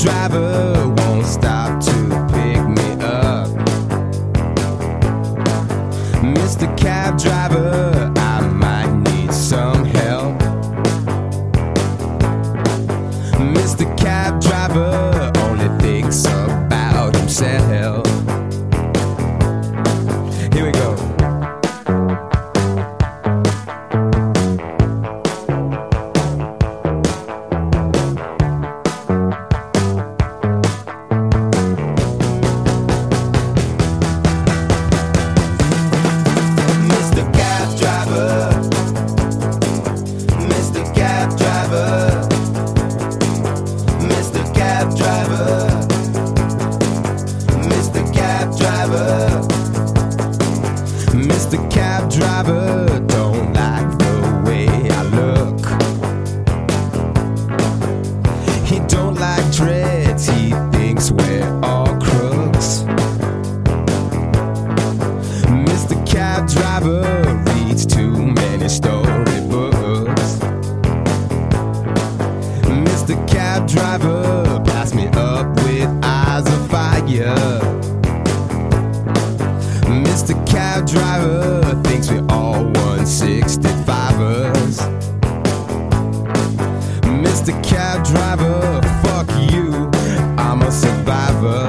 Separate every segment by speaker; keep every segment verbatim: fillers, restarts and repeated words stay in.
Speaker 1: driver won't stop to pick me up. Mister Cab Driver, I might need some help. Mister Cab Driver only thinks about himself. Here we go. Mister Cab Driver don't like the way I look. He don't like dreads, he thinks we're all crooks. Mister Cab Driver reads too many storybooks. Mister Cab Driver, pass me up with eyes of fire. Mister Cab Driver thinks we're all one sixty-fivers. Mister Cab Driver, fuck you, I'm a survivor.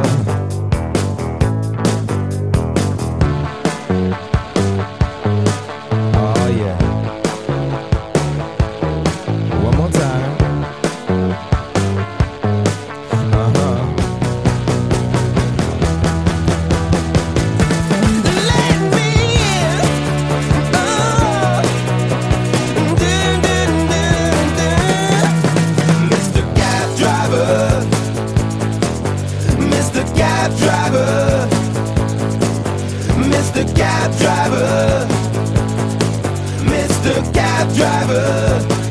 Speaker 1: Oh yeah. One more time. Uh-huh. Mister Cab Driver, Mister Cab Driver, Mister Cab Driver.